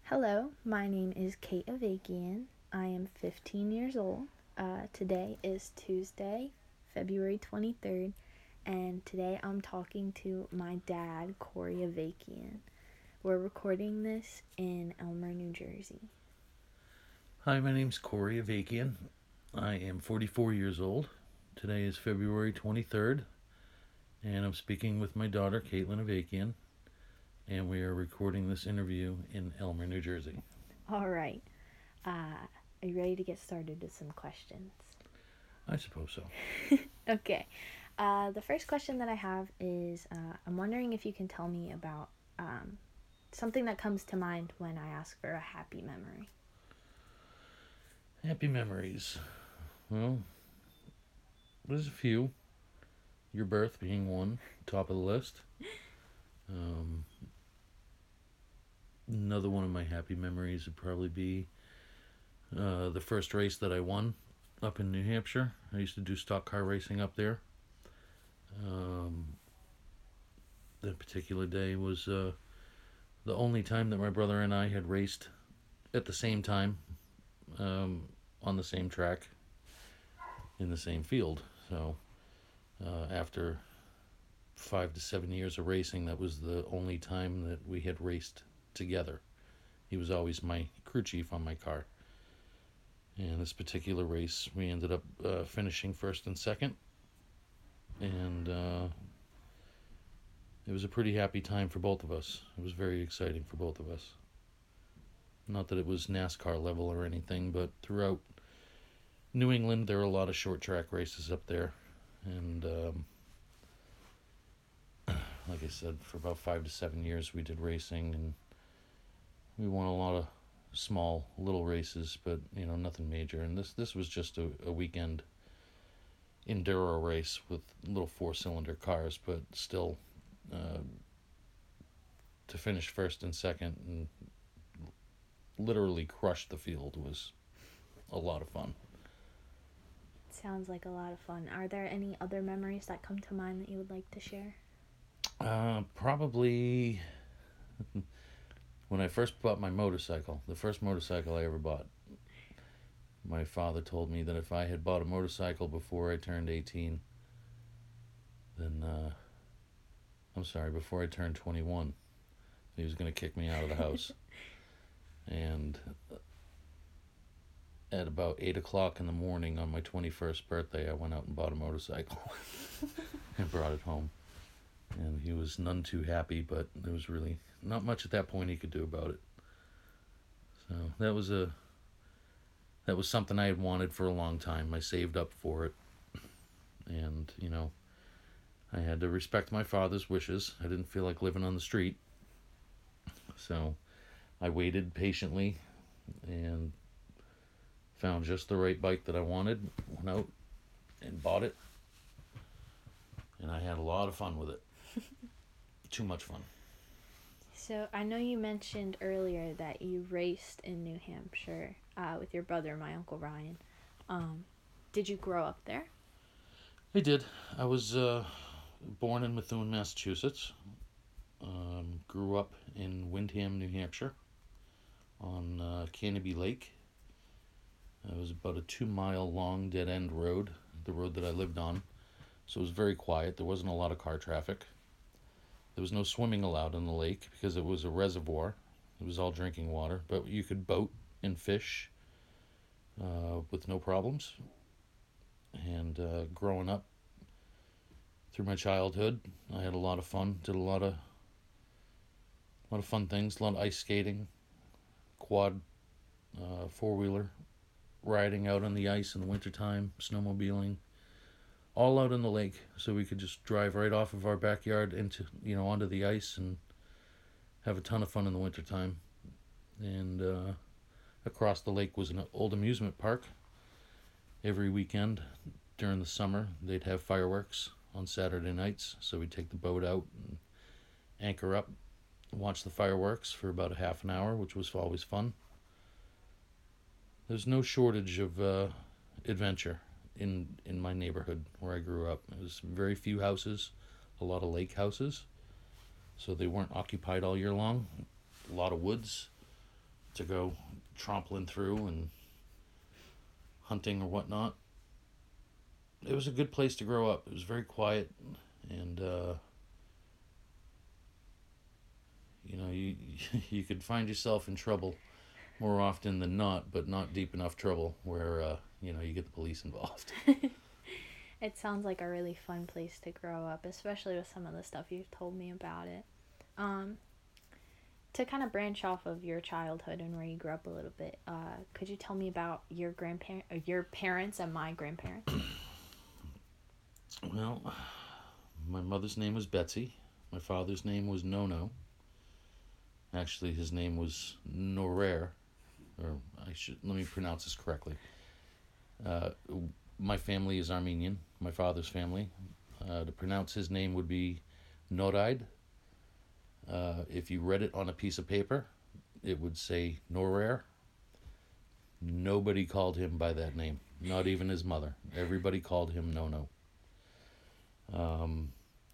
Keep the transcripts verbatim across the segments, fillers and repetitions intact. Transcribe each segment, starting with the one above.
Hello, my name is Kate Avakian. I am fifteen years old. Uh, today is Tuesday, February twenty-third, and today I'm talking to my dad, Corey Avakian. We're recording this in Elmer, New Jersey. Hi, my name's Corey Avakian. I am forty-four years old. Today is February twenty-third, and I'm speaking with my daughter, Caitlin Avakian, and we are recording this interview in Elmer, New Jersey. All right. Uh, are you ready to get started with some questions? I suppose so. Okay. Uh, the first question that I have is uh, I'm wondering if you can tell me about um, something that comes to mind when I ask for a happy memory. Happy memories. Well, there's a few. Your birth being one, top of the list. Um, another one of my happy memories would probably be uh, the first race that I won up in New Hampshire. I used to do stock car racing up there. Um, that particular day was uh, the only time that my brother and I had raced at the same time um, on the same track in the same field. So uh, after five to seven years of racing, that was the only time that we had raced together. He was always my crew chief on my car. And this particular race, we ended up uh, finishing first and second. And uh, it was a pretty happy time for both of us. It was very exciting for both of us. Not that it was NASCAR level or anything, but throughout New England, there are a lot of short track races up there. And um, like I said, for about five to seven years, we did racing, and we won a lot of small little races, but you know, nothing major. And this this was just a, a weekend enduro race with little four cylinder cars, but still uh, to finish first and second and literally crush the field was a lot of fun. Sounds like a lot of fun. Are there any other memories that come to mind that you would like to share? Uh, probably when I first bought my motorcycle, the first motorcycle I ever bought. My father told me that if I had bought a motorcycle before I turned eighteen, then, uh, I'm sorry, before I turned twenty-one, he was going to kick me out of the house. And at about eight o'clock in the morning on my twenty-first birthday, I went out and bought a motorcycle and brought it home. And he was none too happy, but there was really not much at that point he could do about it. So that was a that was something I had wanted for a long time. I saved up for it, and you know, I had to respect my father's wishes. I didn't feel like living on the street, so I waited patiently and found just the right bike that I wanted. Went out and bought it, and I had a lot of fun with it. Too much fun. So I know you mentioned earlier that you raced in New Hampshire uh, with your brother, my Uncle Ryan. Um, did you grow up there? I did. I was uh, born in Methuen, Massachusetts. Um, grew up in Windham, New Hampshire, on uh, Canobie Lake. It was about a two-mile long dead-end road, the road that I lived on. So it was very quiet. There wasn't a lot of car traffic. There was no swimming allowed in the lake because it was a reservoir. It was all drinking water, but you could boat and fish uh, with no problems. And uh, growing up through my childhood, I had a lot of fun. Did a lot of, a lot of fun things. A lot of ice skating, quad, uh, four wheeler, riding out on the ice in the wintertime, snowmobiling. All out in the lake, so we could just drive right off of our backyard into, you know, onto the ice and have a ton of fun in the wintertime. And uh, across the lake was an old amusement park. Every weekend during the summer, they'd have fireworks on Saturday nights, so we'd take the boat out and anchor up, watch the fireworks for about a half an hour, which was always fun. There's no shortage of uh, adventure in in my neighborhood where I grew up. It was very few houses, a lot of lake houses, so they weren't occupied all year long. A lot of woods, to go trampling through and hunting or whatnot. It was a good place to grow up. It was very quiet, and uh, you know, you you could find yourself in trouble more often than not, but not deep enough trouble where uh, you know, you get the police involved. It sounds like a really fun place to grow up, especially with some of the stuff you've told me about it. Um, to kind of branch off of your childhood and where you grew up a little bit, uh, could you tell me about your grandparent, or your parents and my grandparents? Well, my mother's name was Betsy. My father's name was Nono. Actually, his name was Norer, or I should let me pronounce this correctly. Uh, my family is Armenian. My father's family. Uh, to pronounce his name would be Noraid. Uh, if you read it on a piece of paper, it would say Norer. Nobody called him by that name, not even his mother. Everybody called him Nono. Um,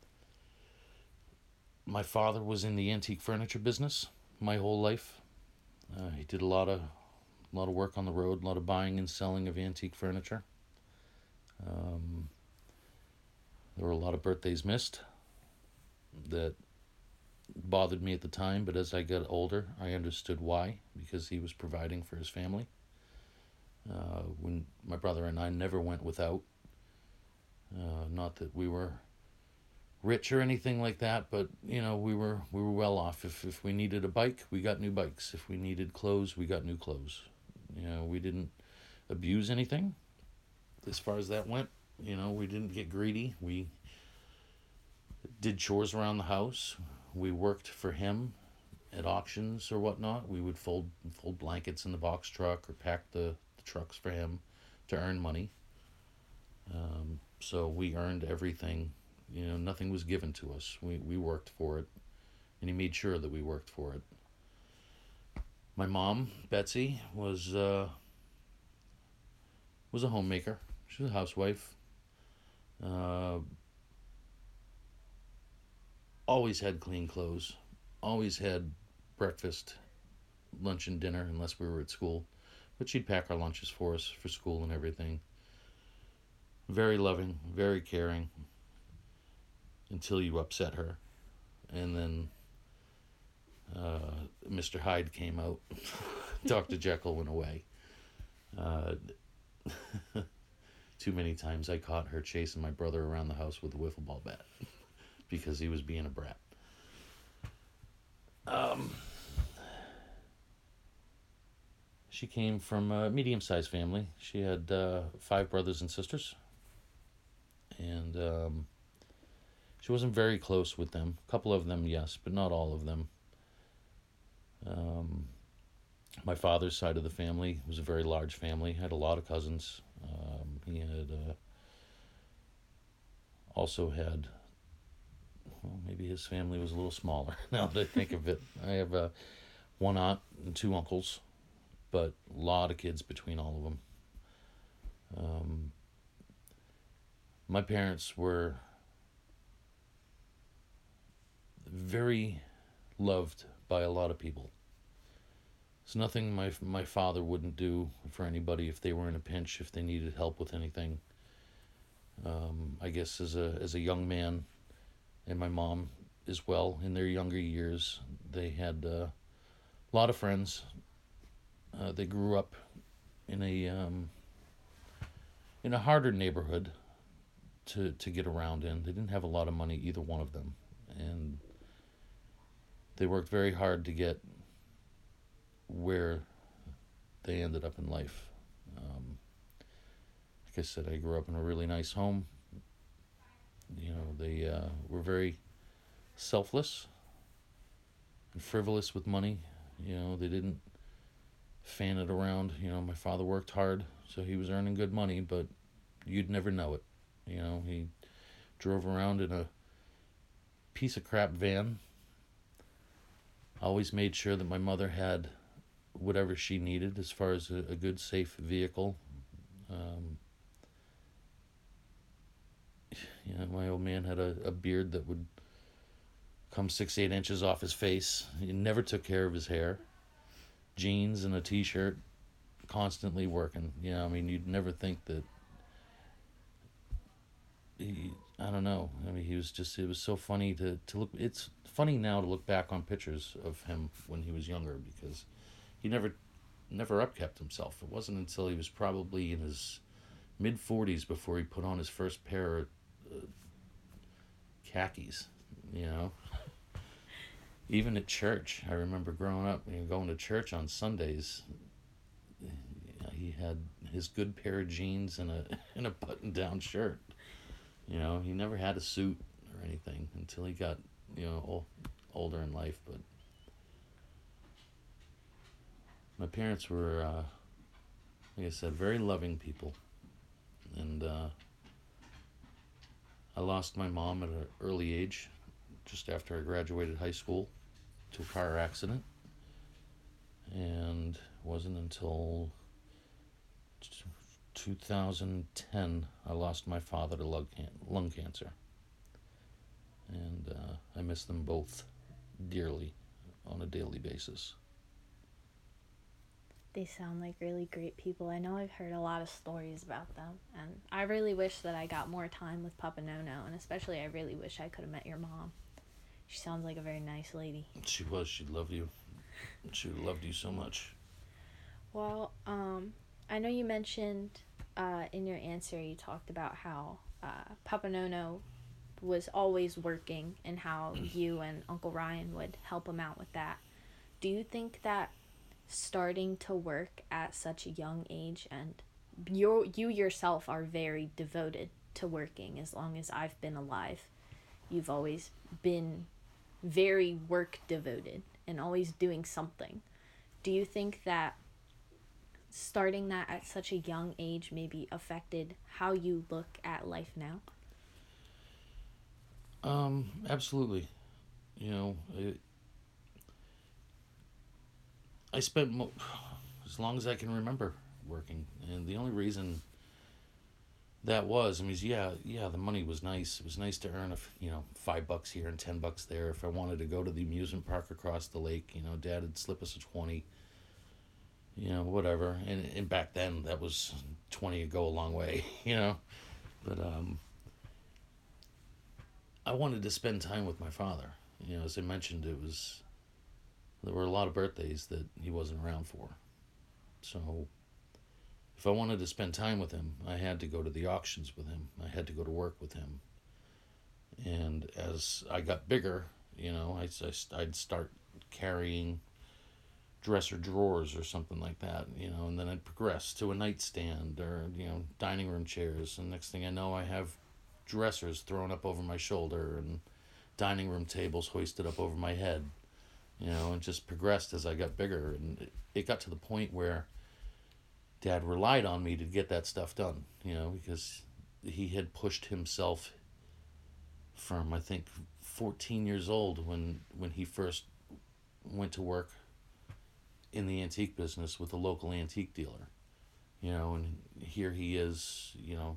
my father was in the antique furniture business my whole life. Uh, he did a lot of, a lot of work on the road, a lot of buying and selling of antique furniture. Um, there were a lot of birthdays missed that bothered me at the time, but as I got older, I understood why, because he was providing for his family. Uh, when my brother and I never went without. Uh, not that we were rich or anything like that, but you know, we were we were well off. If if we needed a bike, we got new bikes. If we needed clothes, we got new clothes. You know, we didn't abuse anything as far as that went. You know, we didn't get greedy. We did chores around the house. We worked for him at auctions or whatnot. We would fold fold blankets in the box truck or pack the, the trucks for him to earn money. Um, so we earned everything. You know, nothing was given to us. We we worked for it, and he made sure that we worked for it. My mom, Betsy, was uh, was a homemaker. She was a housewife. Uh, always had clean clothes. Always had breakfast, lunch, and dinner, unless we were at school. But she'd pack our lunches for us for school and everything. Very loving, very caring, until you upset her. And then uh, Mister Hyde came out. Doctor Jekyll went away. Uh, too many times I caught her chasing my brother around the house with a wiffle ball bat because he was being a brat. Um, she came from a medium-sized family. She had uh, five brothers and sisters. And um, she wasn't very close with them. A couple of them, yes, but not all of them. Um, my father's side of the family was a very large family. Had a lot of cousins. Um, he had uh, also had, well, maybe his family was a little smaller now that I think of it. I have uh, one aunt and two uncles, but a lot of kids between all of them. Um, my parents were very loved by a lot of people. It's nothing my my father wouldn't do for anybody if they were in a pinch, if they needed help with anything. Um, I guess as a as a young man, and my mom as well, in their younger years, they had uh, a lot of friends. Uh, they grew up in a um, in a harder neighborhood to to get around in. They didn't have a lot of money, either one of them, and they worked very hard to get where they ended up in life. Um, like I said, I grew up in a really nice home. You know, they uh, were very selfless and frivolous with money. You know, they didn't fan it around. You know, my father worked hard, so he was earning good money, but you'd never know it. You know, he drove around in a piece of crap van. Always made sure that my mother had whatever she needed as far as a, a good, safe vehicle. Um, you know, my old man had a, a beard that would come six, eight inches off his face. He never took care of his hair. jeans and a t-shirt, constantly working. You know, I mean, you'd never think that he, I don't know. I mean, he was just, it was so funny to, to look, it's funny now to look back on pictures of him when he was younger, because he never, never upkept himself. It wasn't until he was probably in his mid forties before he put on his first pair of uh, khakis, you know. Even at church, I remember growing up, you know, going to church on Sundays, he had his good pair of jeans and a and a button-down shirt. You know, he never had a suit or anything until he got, you know, old, older in life. But my parents were, uh, like I said, very loving people. And uh, I lost my mom at an early age, just after I graduated high school, to a car accident. And it wasn't until two thousand ten I lost my father to lung, can- lung cancer. And uh, I miss them both dearly on a daily basis. They sound like really great people. I know I've heard a lot of stories about them, and I really wish that I got more time with Papa Nono, and especially I really wish I could have met your mom. She sounds like a very nice lady. She was. She loved you. She loved you so much. Well, um, I know you mentioned uh, in your answer, you talked about how uh, Papa Nono was always working and how you and Uncle Ryan would help him out with that. Do you think that starting to work at such a young age, and you you yourself are very devoted to working as long as I've been alive, you've always been very work devoted and always doing something. Do you think that starting that at such a young age maybe affected how you look at life now? Um, absolutely. You know, it, I spent mo- as long as I can remember working, and the only reason that was, I mean, yeah, yeah, the money was nice. It was nice to earn a, you know, five bucks here and ten bucks there. If I wanted to go to the amusement park across the lake, you know, Dad would slip us a twenty. You know, whatever. And and back then, that was twenty would go a long way. You know, but um, I wanted to spend time with my father. You know, as I mentioned, it was there were a lot of birthdays that he wasn't around for. So if I wanted to spend time with him, I had to go to the auctions with him. I had to go to work with him. And as I got bigger, you know, I, I, I'd start carrying dresser drawers or something like that, you know, and then I'd progress to a nightstand or, you know, dining room chairs. And next thing I know, I have dressers thrown up over my shoulder and dining room tables hoisted up over my head, you know, and just progressed as I got bigger. And it, it got to the point where Dad relied on me to get that stuff done, you know, because he had pushed himself from, I think, fourteen years old when when he first went to work in the antique business with a local antique dealer, you know, and here he is, you know,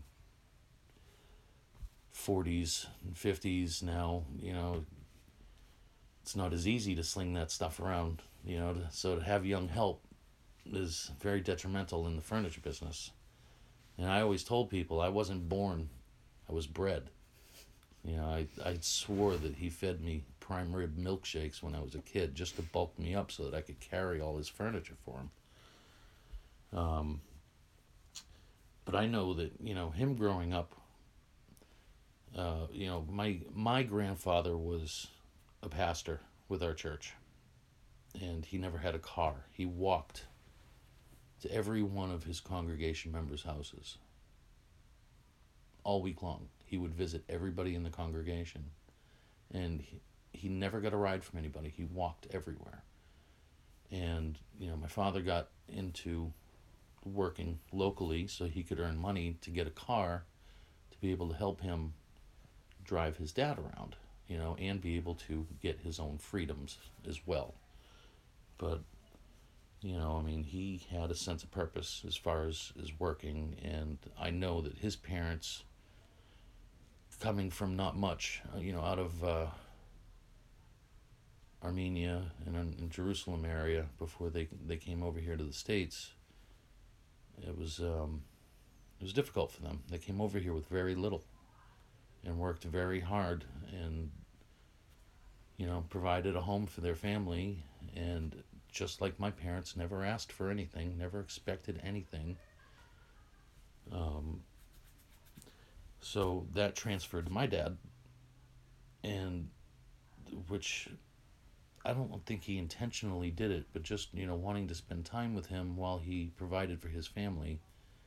forties and fifties now, you know, it's not as easy to sling that stuff around, you know, to, so to have young help is very detrimental in the furniture business. And I always told people I wasn't born, I was bred. You know, I, I swore that he fed me prime rib milkshakes when I was a kid just to bulk me up so that I could carry all his furniture for him. Um, but I know that, you know, him growing up, uh, you know, my my grandfather was a pastor with our church, and he never had a car. He walked to every one of his congregation members' houses all week long. He would visit everybody in the congregation, and he, he never got a ride from anybody. He walked everywhere. And, you know, my father got into working locally so he could earn money to get a car to be able to help him drive his dad around, you know, and be able to get his own freedoms as well. But, you know, I mean, he had a sense of purpose as far as, as working, and I know that his parents, coming from not much, you know, out of uh, Armenia and in, in Jerusalem area before they they came over here to the States, it was um, it was difficult for them. They came over here with very little and worked very hard and, you know, provided a home for their family, and just like my parents, never asked for anything, never expected anything. Um, so that transferred to my dad, and which I don't think he intentionally did it, but just, you know, wanting to spend time with him while he provided for his family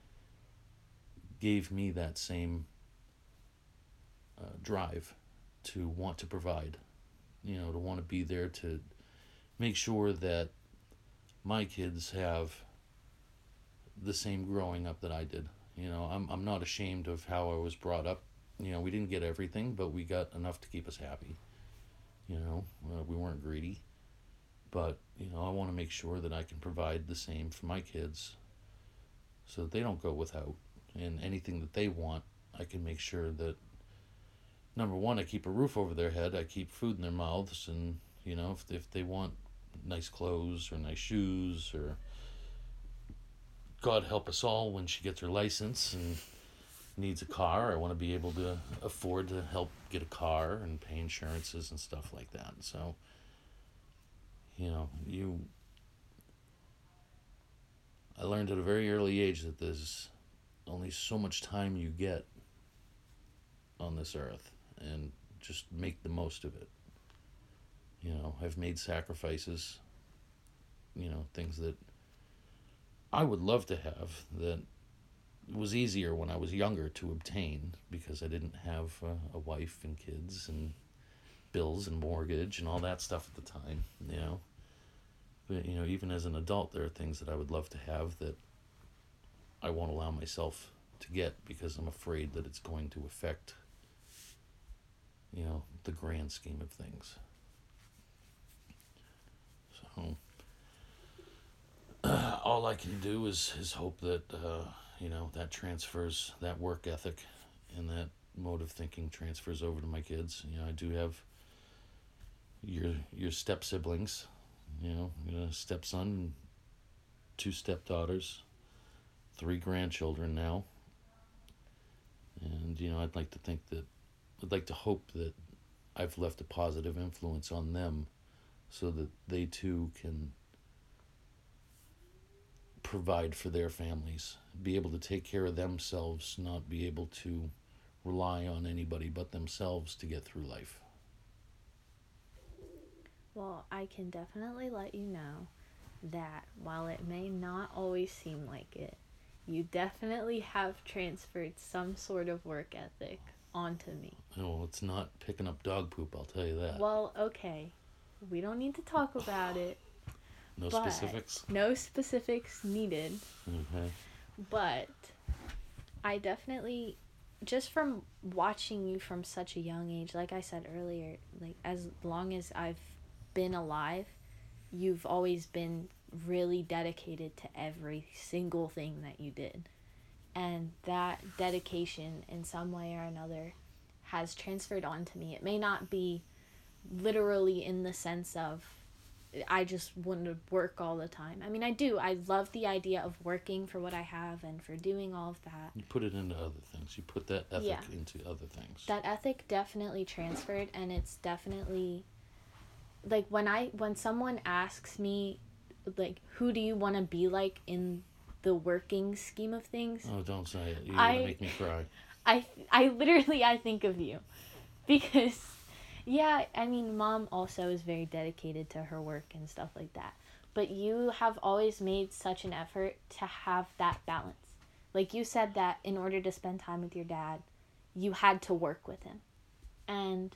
gave me that same uh, drive to want to provide, you know, to want to be there to make sure that my kids have the same growing up that I did. You know, I'm I'm not ashamed of how I was brought up. You know, we didn't get everything, but we got enough to keep us happy. You know, uh, we weren't greedy, but, you know, I want to make sure that I can provide the same for my kids so that they don't go without. And anything that they want, I can make sure that, number one, I keep a roof over their head, I keep food in their mouths, and, you know, if, if they want nice clothes or nice shoes, or God help us all when she gets her license and needs a car, I want to be able to afford to help get a car and pay insurances and stuff like that. So, you know, you I learned at a very early age that there's only so much time you get on this earth, and just make the most of it. You know, I've made sacrifices, you know, things that I would love to have that was easier when I was younger to obtain, because I didn't have uh, a wife and kids and bills and mortgage and all that stuff at the time, you know. But, you know, even as an adult, there are things that I would love to have that I won't allow myself to get because I'm afraid that it's going to affect, you know, the grand scheme of things. So, uh, all I can do is, is hope that, uh, you know, that transfers, that work ethic and that mode of thinking transfers over to my kids. You know, I do have your your step siblings, you know, a stepson, two stepdaughters, three grandchildren now. And, you know, I'd like to think that, I'd like to hope that I've left a positive influence on them so that they too can provide for their families, be able to take care of themselves, not be able to rely on anybody but themselves to get through life. Well, I can definitely let you know that while it may not always seem like it, you definitely have transferred some sort of work ethic onto me. No, it's not picking up dog poop, I'll tell you that. Well, okay. We don't need to talk about it. No specifics? No specifics needed. Okay. But I definitely, just from watching you from such a young age, like I said earlier, like as long as I've been alive, you've always been really dedicated to every single thing that you did. And that dedication in some way or another has transferred onto me. It may not be literally in the sense of I just want to work all the time. I mean, I do. I love the idea of working for what I have and for doing all of that. You put it into other things. You put that ethic Yeah. into other things. That ethic definitely transferred, and it's definitely like when I when someone asks me like who do you want to be like in the working scheme of things? Oh, don't say it. You're I, gonna make me cry. I I literally I think of you because yeah, I mean, Mom also is very dedicated to her work and stuff like that. But you have always made such an effort to have that balance. Like you said that in order to spend time with your dad, you had to work with him. And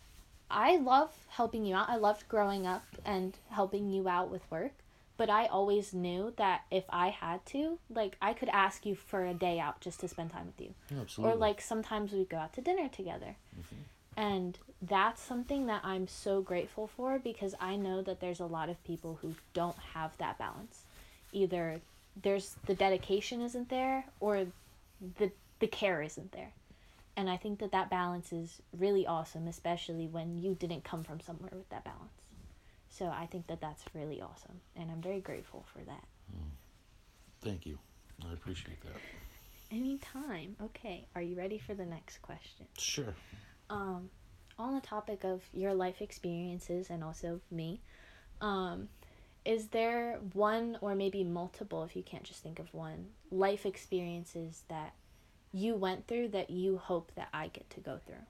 I love helping you out. I loved growing up and helping you out with work. But I always knew that if I had to, like, I could ask you for a day out just to spend time with you. Absolutely. Or, like, sometimes we'd go out to dinner together. Mm-hmm. And that's something that I'm so grateful for because I know that there's a lot of people who don't have that balance. Either there's the dedication isn't there or the the care isn't there. And I think that that balance is really awesome, especially when you didn't come from somewhere with that balance. So I think that that's really awesome, and I'm very grateful for that. Oh, thank you. I appreciate that. Anytime. Okay, are you ready for the next question? Sure. Um, on the topic of your life experiences and also me, um, is there one or maybe multiple, if you can't just think of one, life experiences that you went through that you hope that I get to go through?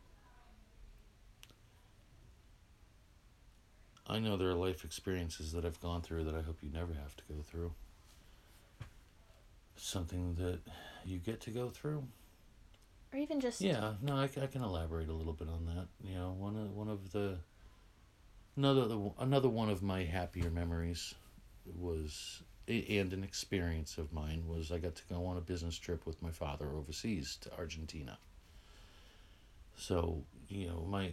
I know there are life experiences that I've gone through that I hope you never have to go through. Something that you get to go through. Or even just... Yeah, no, I, I can elaborate a little bit on that. You know, one of one of the another the, another one of my happier memories was and an experience of mine was I got to go on a business trip with my father overseas to Argentina. So, you know, my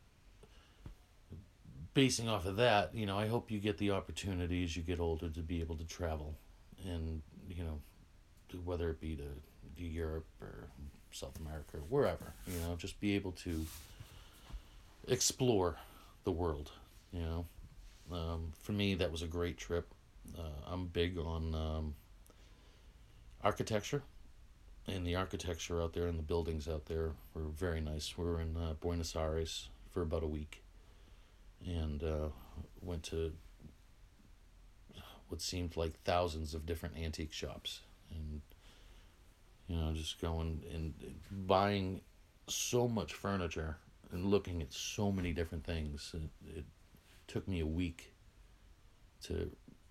basing off of that, you know, I hope you get the opportunity as you get older to be able to travel and, you know, whether it be to, to Europe or South America or wherever, you know, just be able to explore the world, you know. Um, for me, that was a great trip. Uh, I'm big on um, architecture, and the architecture out there and the buildings out there were very nice. We were in uh, Buenos Aires for about a week, and uh, went to what seemed like thousands of different antique shops, and you know, just going and buying so much furniture and looking at so many different things. It, it took me a week to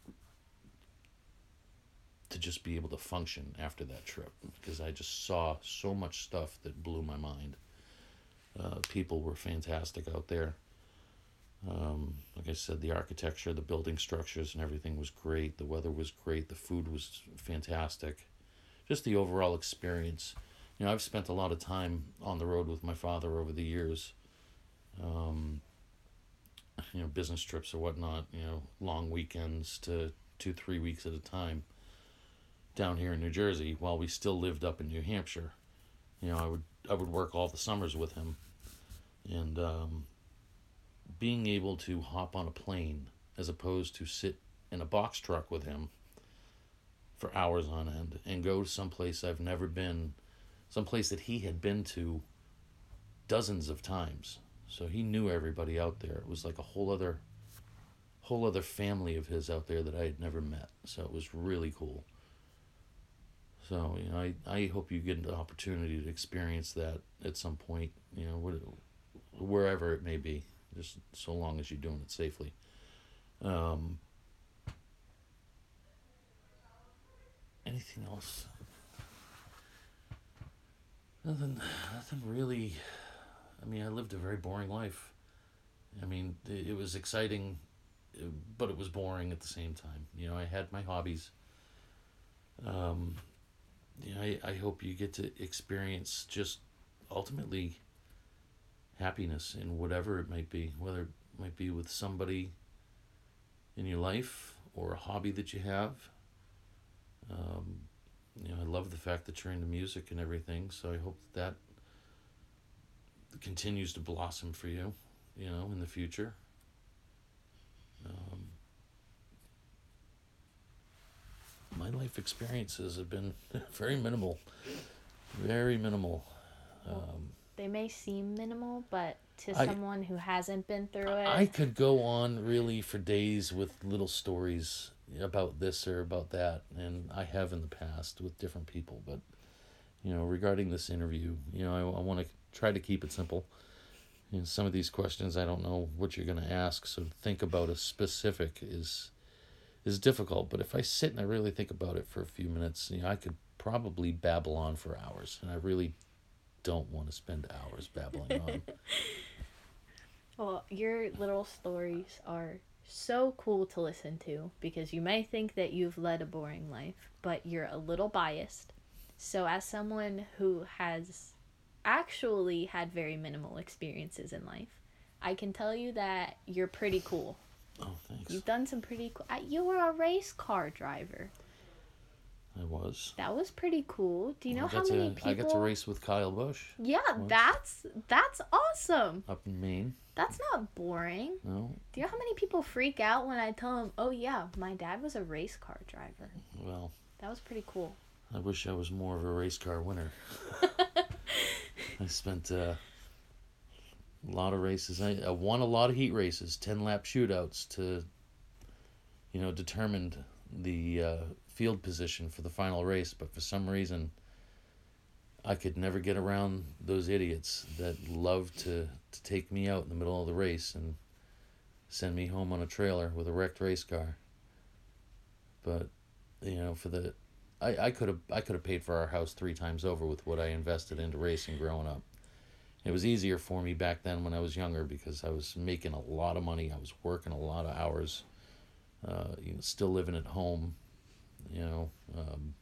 to just be able to function after that trip because I just saw so much stuff that blew my mind. Uh, people were fantastic out there. Um, like I said, the architecture, the building structures, and everything was great. The weather was great. The food was fantastic. Just the overall experience. You know, I've spent a lot of time on the road with my father over the years. Um, you know, business trips or whatnot. You know, long weekends to two, three weeks at a time. Down here in New Jersey, while we still lived up in New Hampshire, you know, I would I would work all the summers with him, and um, being able to hop on a plane as opposed to sit in a box truck with him for hours on end and go to someplace I've never been, someplace that he had been to dozens of times. So he knew everybody out there. It was like a whole other, whole other family of his out there that I had never met. So it was really cool. So, you know, I, I hope you get an opportunity to experience that at some point, you know, wherever it may be, just so long as you're doing it safely. Um, anything else? Nothing, nothing really. I mean, I lived a very boring life. I mean, it, it was exciting, but it was boring at the same time. You know, I had my hobbies. Um, you know, I, I hope you get to experience just ultimately happiness in whatever it might be, whether it might be with somebody in your life or a hobby that you have. Um, you know, I love the fact that you're into music and everything, so I hope that, that continues to blossom for you, you know, in the future. Um, my life experiences have been very minimal, very minimal. Um, They may seem minimal, but to I, someone who hasn't been through it... I could go on really for days with little stories about this or about that, and I have in the past with different people, but, you know, regarding this interview, you know, I, I want to try to keep it simple. You know, some of these questions, I don't know what you're going to ask, so think about a specific is is difficult, but if I sit and I really think about it for a few minutes, you know, I could probably babble on for hours, and I really don't want to spend hours babbling on. Well, your little stories are so cool to listen to because you may think that you've led a boring life, but you're a little biased. So, as someone who has actually had very minimal experiences in life, I can tell you that you're pretty cool. Oh, thanks. You've done some pretty cool... You were a race car driver. I was. That was pretty cool. Do you know I how got many to people? I got to race with Kyle Busch. Yeah, once. that's that's awesome. Up in Maine. That's not boring. No. Do you know how many people freak out when I tell them, "Oh yeah, my dad was a race car driver." Well, that was pretty cool. I wish I was more of a race car winner. I spent uh, a lot of races. I, I won a lot of heat races, ten lap shootouts to, you know, determined the uh, field position for the final race. But for some reason, I could never get around those idiots that loved to, to take me out in the middle of the race and send me home on a trailer with a wrecked race car. But, you know, for the, I, I could have I could have paid for our house three times over with what I invested into racing growing up. It was easier for me back then when I was younger because I was making a lot of money. I was working a lot of hours. Uh, you know, still living at home. You know, um,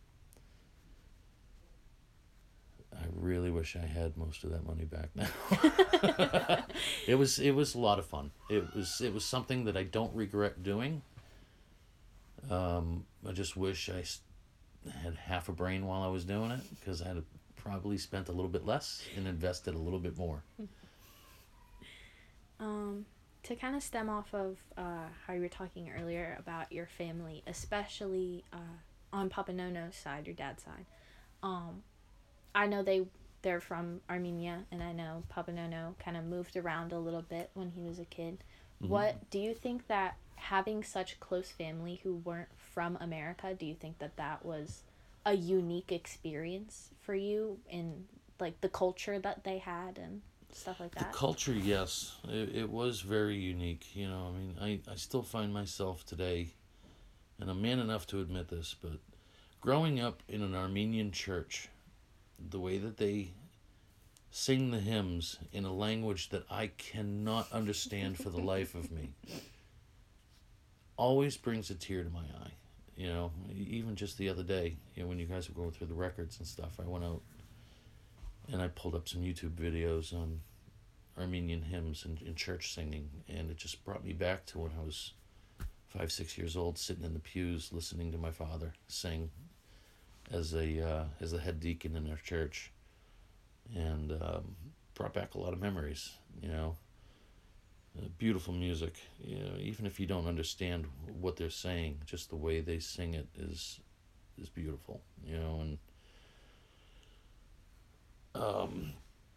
I really wish I had most of that money back now. it was it was a lot of fun. It was it was something that I don't regret doing. Um, I just wish I had half a brain while I was doing it because I had probably spent a little bit less and invested a little bit more. Um, to kind of stem off of uh, how you were talking earlier about your family, especially uh, on Papa Nono's side, your dad's side. Um, I know they they're from Armenia, and I know Papa Nono kind of moved around a little bit when he was a kid. Mm-hmm. What do you think that having such close family who weren't from America, do you think that that was a unique experience for you in like the culture that they had and stuff like that? The culture, yes. It, it was very unique. You know, I mean, I, I still find myself today, and I'm man enough to admit this, but growing up in an Armenian church, the way that they sing the hymns in a language that I cannot understand for the life of me always brings a tear to my eye. You know, even just the other day, you know, when you guys were going through the records and stuff, I went out and I pulled up some YouTube videos on Armenian hymns and, and church singing, and it just brought me back to when I was five, six years old, sitting in the pews listening to my father sing as a uh, as the head deacon in our church, and um, brought back a lot of memories. You know, uh, beautiful music. You know, even if you don't understand what they're saying, just the way they sing it is is beautiful. You know, and um,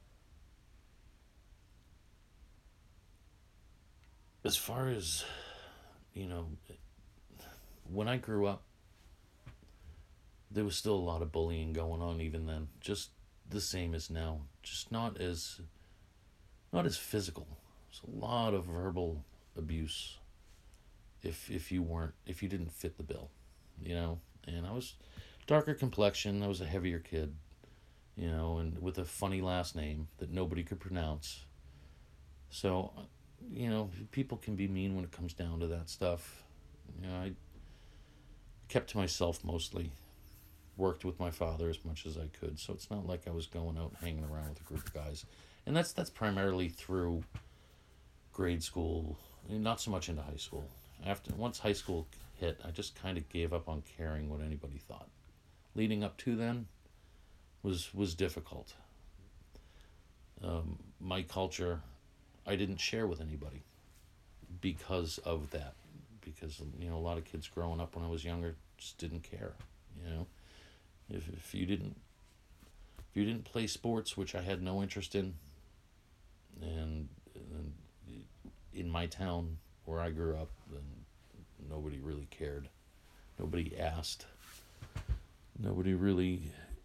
as far as, you know, when I grew up, there was still a lot of bullying going on even then, just the same as now, just not as not as physical. There's a lot of verbal abuse if if you weren't if you didn't fit the bill, you know. And I was darker complexion, I was a heavier kid, you know, and with a funny last name that nobody could pronounce. So, you know, people can be mean when it comes down to that stuff. You know, I kept to myself mostly. Worked with my father as much as I could, so it's not like I was going out and hanging around with a group of guys. And that's that's primarily through grade school, not so much into high school. After once high school hit, I just kind of gave up on caring what anybody thought. Leading up to then was was difficult. Um, my culture, I didn't share with anybody because of that. Because, you know, a lot of kids growing up when I was younger just didn't care, you know. If if you didn't if you didn't play sports, which I had no interest in, and, and in my town where I grew up, then nobody really cared. Nobody asked. Nobody really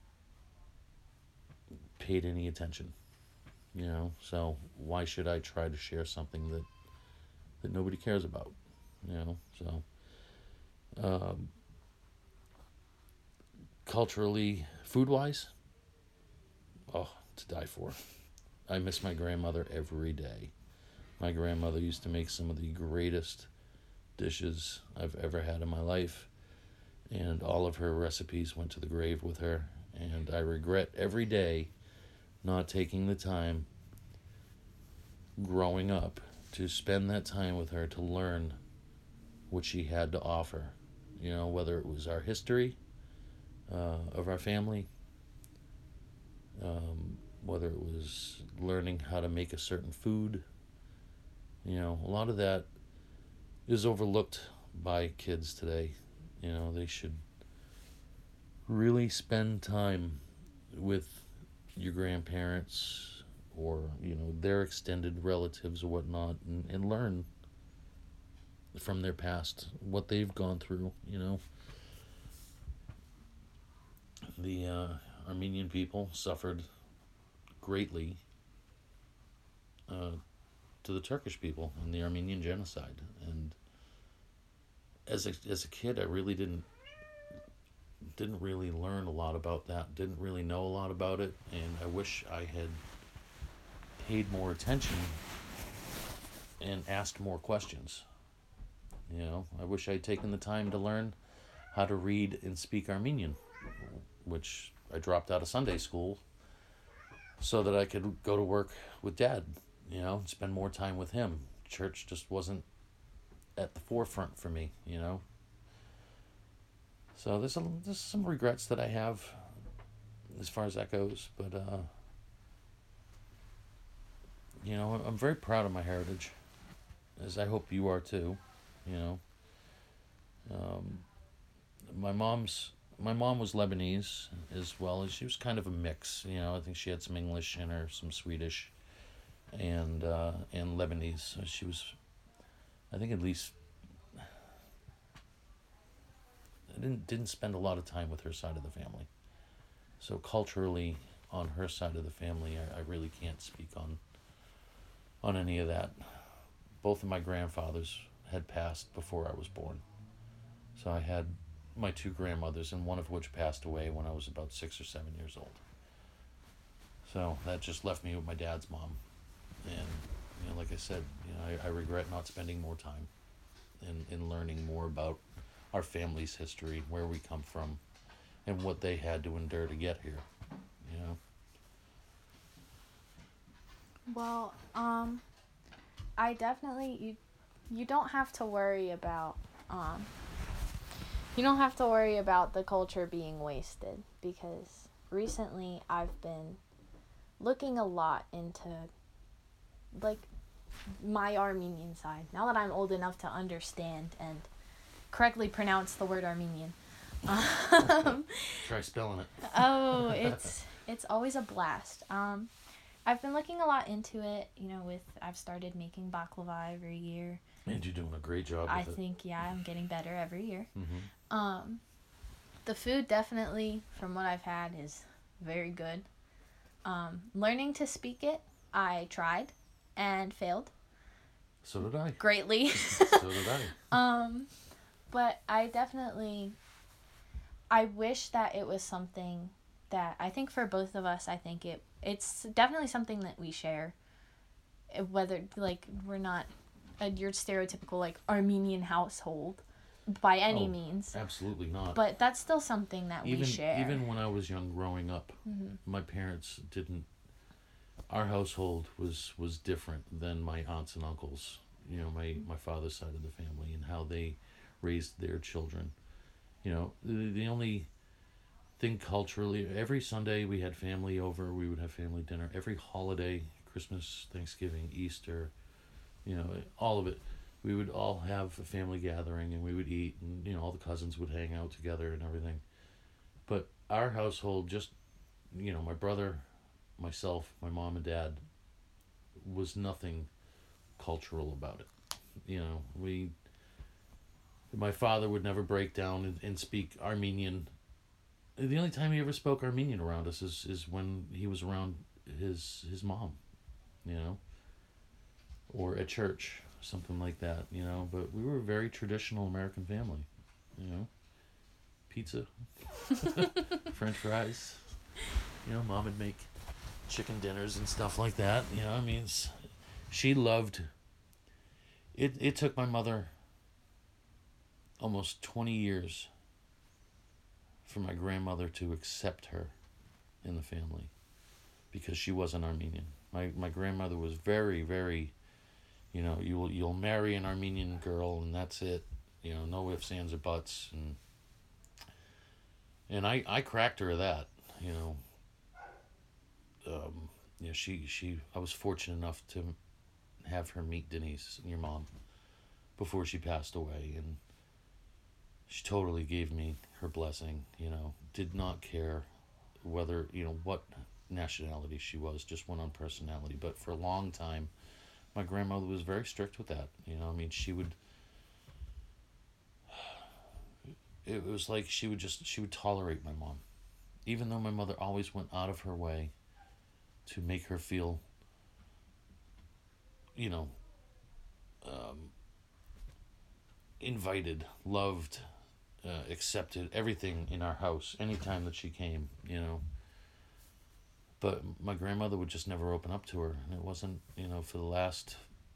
paid any attention. You know, so why should I try to share something that that nobody cares about? You know, so um culturally, food-wise, oh, to die for. I miss my grandmother every day. My grandmother used to make some of the greatest dishes I've ever had in my life, and all of her recipes went to the grave with her, and I regret every day not taking the time growing up to spend that time with her to learn what she had to offer. You know, whether it was our history, uh, of our family. Um, whether it was learning how to make a certain food, you know, a lot of that is overlooked by kids today. You know, they should really spend time with your grandparents or, you know, their extended relatives or whatnot, and, and learn from their past what they've gone through. You know, the uh, Armenian people suffered greatly uh, to the Turkish people in the Armenian genocide, and as a, as a kid, I really didn't didn't really learn a lot about that. Didn't really know a lot about it, and I wish I had paid more attention and asked more questions. You know, I wish I'd taken the time to learn how to read and speak Armenian, which I dropped out of Sunday school so that I could go to work with Dad, you know, and spend more time with him. Church just wasn't at the forefront for me, you know. So there's a, there's some regrets that I have as far as that goes, but uh, you know, I'm very proud of my heritage, as I hope you are too. You know, um, my mom's my mom was Lebanese as well, as she was kind of a mix. You know, I think she had some English in her, some Swedish, and uh, and Lebanese. So she was, I think, at least. I didn't didn't spend a lot of time with her side of the family, so culturally, on her side of the family, I, I really can't speak on. on any of that. Both of my grandfathers had passed before I was born, so I had my two grandmothers, and one of which passed away when I was about six or seven years old. So that just left me with my dad's mom, and you know, like I said, you know, I, I regret not spending more time in in learning more about our family's history, where we come from, and what they had to endure to get here. You know. Well, um, I definitely you you don't have to worry about um you don't have to worry about the culture being wasted, because recently I've been looking a lot into like my Armenian side. Now that I'm old enough to understand and correctly pronounce the word Armenian. Um, Try spelling it. oh, it's it's always a blast. Um, I've been looking a lot into it. You know, with I've started making baklava every year. And you're doing a great job with I it. think yeah, I'm getting better every year. Mm-hmm. Um, the food definitely, from what I've had, is very good. Um, learning to speak it, I tried and failed So did I. greatly. So did I. Um, but I definitely, I wish that it was something that I think for both of us, I think it it's definitely something that we share. Uh, Whether like we're not a your stereotypical like Armenian household by any Oh, means, Absolutely not. but that's still something that even we share. even when I was young, growing up, mm-hmm. my parents didn't. Our household was was different than my aunts and uncles. You know, my my father's side of the family, and how they raised their children. You know, the the only thing culturally, every Sunday we had family over. We would have family dinner. Every holiday, Christmas, Thanksgiving, Easter, you know, all of it. We would all have a family gathering, and we would eat, and you know, all the cousins would hang out together and everything. But our household, just, you know, my brother, myself, my mom and dad, was nothing cultural about it. You know, we, my father would never break down and, and speak Armenian. The only time he ever spoke Armenian around us is, is when he was around his his mom, you know, or at church, something like that, you know. But we were a very traditional American family, you know. Pizza, French fries, you know. Mom would make chicken dinners and stuff like that, you know. I mean, it's, she loved. It it took my mother almost twenty years for my grandmother to accept her in the family, because she was an Armenian. My my grandmother was very, very, you know, you'll you'll marry an Armenian girl and that's it. You know, no ifs, ands, or buts. And And I, I cracked her of that, you know. Um, you know, she, she, I was fortunate enough to have her meet Denise, your mom, before she passed away. And she totally gave me her blessing, you know, did not care whether, you know, what nationality she was, just went on personality. But for a long time, my grandmother was very strict with that. You know, I mean, she would, it was like she would just, she would tolerate my mom. Even though my mother always went out of her way to make her feel, you know, um, invited, loved, uh, accepted, everything in our house anytime that she came, you know. But my grandmother would just never open up to her. And it wasn't, you know, for the last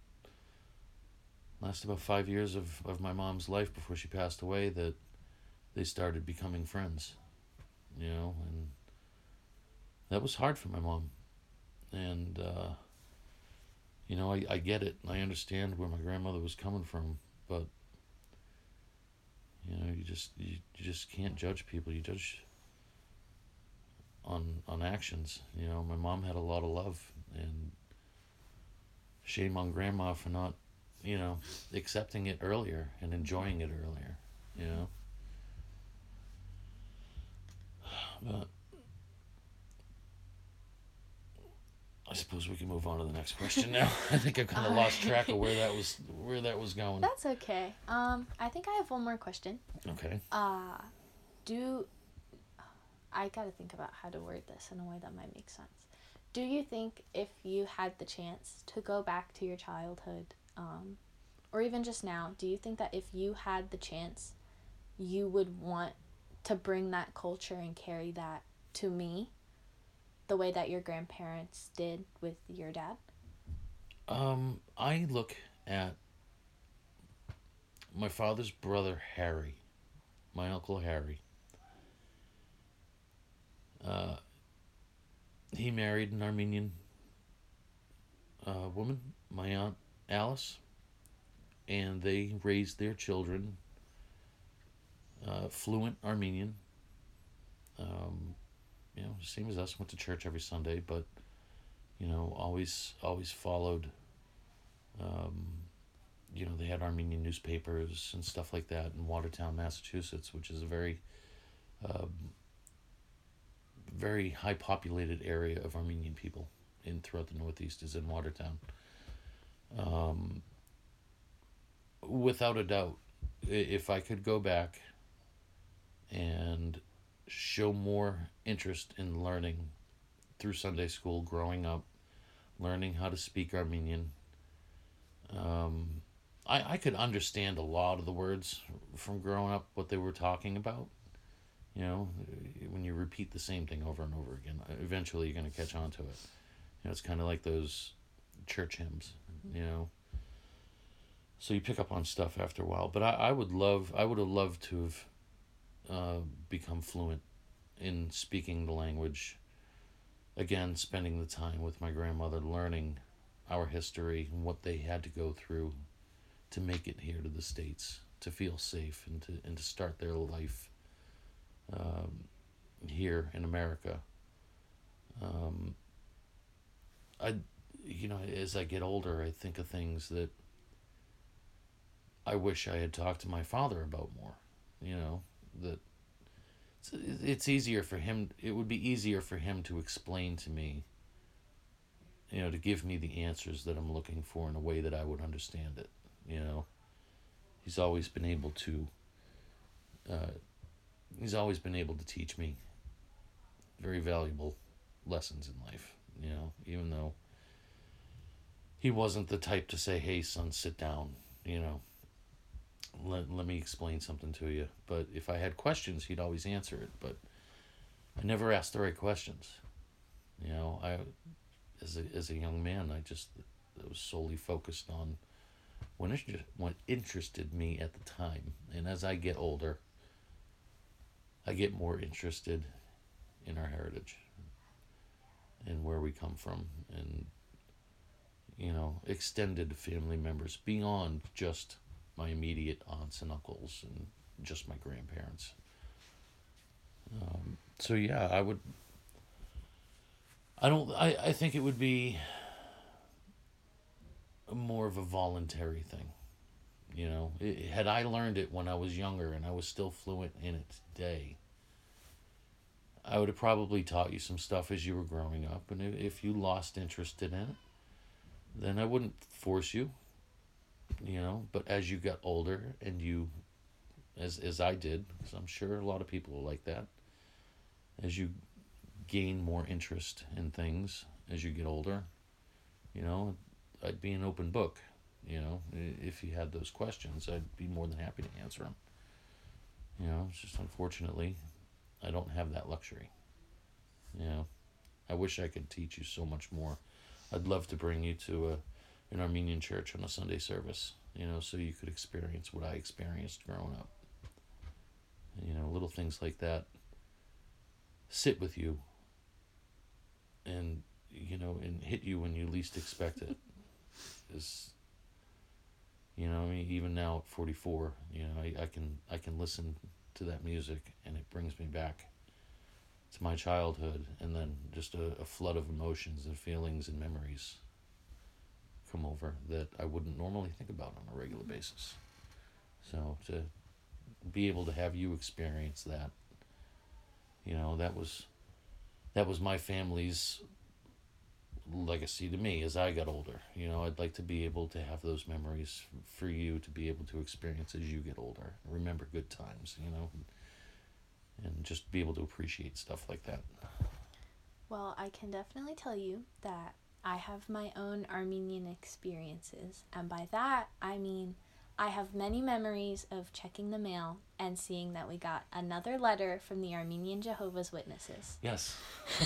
last about five years of, of my mom's life before she passed away that they started becoming friends, you know, and that was hard for my mom. And, uh, you know, I, I get it. I understand where my grandmother was coming from, but, you know, you just, you, you just can't judge people. You judge on, on actions. You know, my mom had a lot of love, and shame on grandma for not, you know, accepting it earlier and enjoying it earlier, you know. But I suppose we can move on to the next question now. I think I kind of lost track of where that was where that was going. That's okay. Um, I think I have one more question. Okay. Uh, do I gotta think about how to word this in a way that might make sense. Do you think if you had the chance to go back to your childhood, um, or even just now, do you think that if you had the chance, you would want to bring that culture and carry that to me, the way that your grandparents did with your dad? Um, I look at my father's brother Harry, my uncle Harry. Uh, he married an Armenian uh, woman, my aunt Alice, and they raised their children uh, fluent Armenian. Um, you know, same as us, went to church every Sunday, but, you know, always, always followed, um, you know, they had Armenian newspapers and stuff like that in Watertown, Massachusetts, which is a very, um, very high populated area of Armenian people in throughout the Northeast is in Watertown. Um, without a doubt, if I could go back and show more interest in learning through Sunday school, growing up, learning how to speak Armenian, um, I, I could understand a lot of the words from growing up, what they were talking about. You know, when you repeat the same thing over and over again, eventually you're going to catch on to it. You know, it's kind of like those church hymns, mm-hmm. you know. So you pick up on stuff after a while. But I, I would love, I would have loved to have uh, become fluent in speaking the language. Again, spending the time with my grandmother, learning our history and what they had to go through to make it here to the States, to feel safe and to and to start their life um, here in America. Um, I, you know, as I get older, I think of things that I wish I had talked to my father about more. You know, that it's, it's easier for him. It would be easier for him to explain to me. You know, to give me the answers that I'm looking for in a way that I would understand it. You know, he's always been able to. Uh, he's always been able to teach me very valuable lessons in life. You know, even though he wasn't the type to say, "Hey, son, sit down." You know, let let me explain something to you. But if I had questions, he'd always answer it. But I never asked the right questions. You know, I. As a as a young man, I just I was solely focused on what inter- what interested me at the time. And as I get older, I get more interested in our heritage and where we come from, and you know, extended family members beyond just my immediate aunts and uncles and just my grandparents. Um, so yeah, I would. I don't. I, I think it would be more of a voluntary thing. You know, it, had I learned it when I was younger and I was still fluent in it today, I would have probably taught you some stuff as you were growing up. And if you lost interest in it, then I wouldn't force you. You know, but as you got older and you, as as I did, because I'm sure a lot of people are like that, as you gain more interest in things as you get older, you know, I'd be an open book. You know, if you had those questions, I'd be more than happy to answer them. You know, it's just unfortunately, I don't have that luxury. You know, I wish I could teach you so much more. I'd love to bring you to a an Armenian church on a Sunday service, you know, so you could experience what I experienced growing up. You know, little things like that sit with you and, you know, and hit you when you least expect it. Is, you know, I mean, even now at forty-four, you know, I, I can I can listen to that music and it brings me back to my childhood, and then just a, a flood of emotions and feelings and memories come over that I wouldn't normally think about on a regular basis. So to be able to have you experience that, you know, that was that was my family's legacy to me as I got older. You know, I'd like to be able to have those memories for you to be able to experience as you get older. Remember good times, you know, and just be able to appreciate stuff like that. Well, I can definitely tell you that I have my own Armenian experiences, and by that I mean I have many memories of checking the mail and seeing that we got another letter from the Armenian Jehovah's Witnesses. Yes.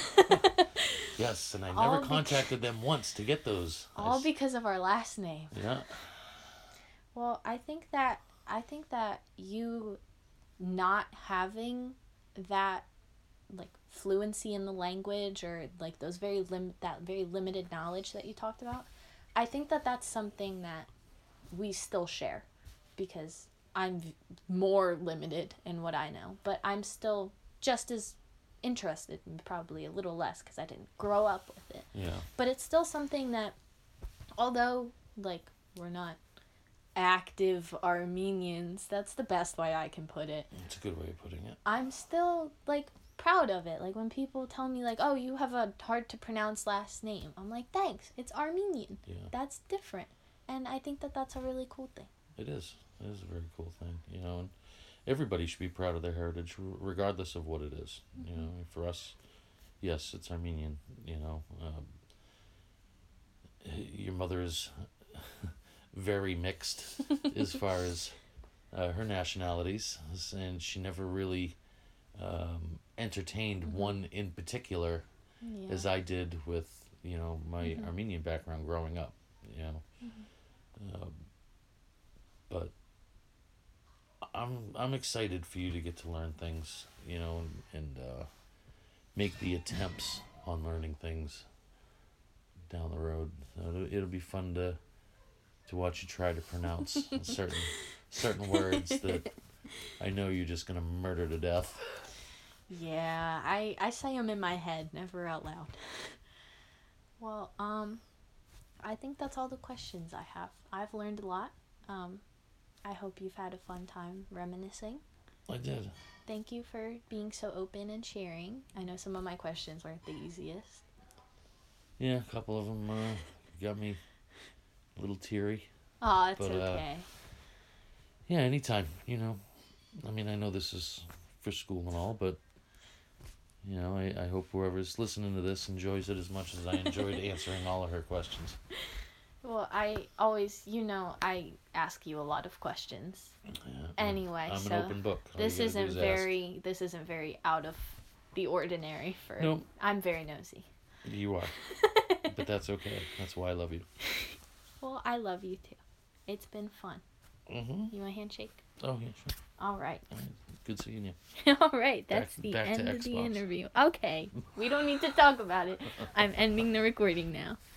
Yes, and I All never bec- contacted them once to get those. All I s- because of our last name. Yeah. Well, I think that I think that you not having that like fluency in the language, or like those very lim- that very limited knowledge that you talked about, I think that that's something that we still share, because I'm v- more limited in what I know, but I'm still just as interested, and probably a little less because I didn't grow up with it. Yeah. But it's still something that, although like we're not active Armenians, that's the best way I can put it, It's a good way of putting it. I'm still like proud of it. Like when people tell me like, oh, you have a hard to pronounce last name, I'm like, thanks, it's Armenian. Yeah. That's different. And I think that that's a really cool thing. It is. It is a very cool thing, you know, and everybody should be proud of their heritage, r- regardless of what it is. Mm-hmm. You know, for us, yes, it's Armenian, you know. Um, your mother is very mixed as far as uh, her nationalities, and she never really um, entertained Mm-hmm. one in particular, Yeah. as I did with, you know, my Mhm. Armenian background growing up, you know. Um, but I'm I'm excited for you to get to learn things, you know, and, and uh, make the attempts on learning things down the road. So it'll, it'll be fun to to watch you try to pronounce certain certain words that I know you're just gonna murder to death. Yeah, I, I say them in my head, never out loud. Well, um, I think that's all the questions I have. I've learned a lot. Um, I hope you've had a fun time reminiscing. I did. Thank you for being so open and sharing. I know some of my questions weren't the easiest. Yeah, a couple of them uh, got me a little teary. Oh, it's But, uh, okay. Yeah, anytime, you know. I mean, I know this is for school and all, but, you know, I, I hope whoever's listening to this enjoys it as much as I enjoyed answering all of her questions. Well, I always, you know, I ask you a lot of questions. Yeah, Anyway, I'm so an open book. All this you gotta do isn't is ask. very this isn't very out of the ordinary for Nope. I'm very nosy. You are. But that's okay. That's why I love you. Well, I love you too. It's been fun. Mm-hmm. You want a handshake? Oh, yeah, sure. All right. All right. Good seeing you. All right, that's Back- the back to end of the Xbox. interview. Okay, we don't need to talk about it. I'm ending the recording now.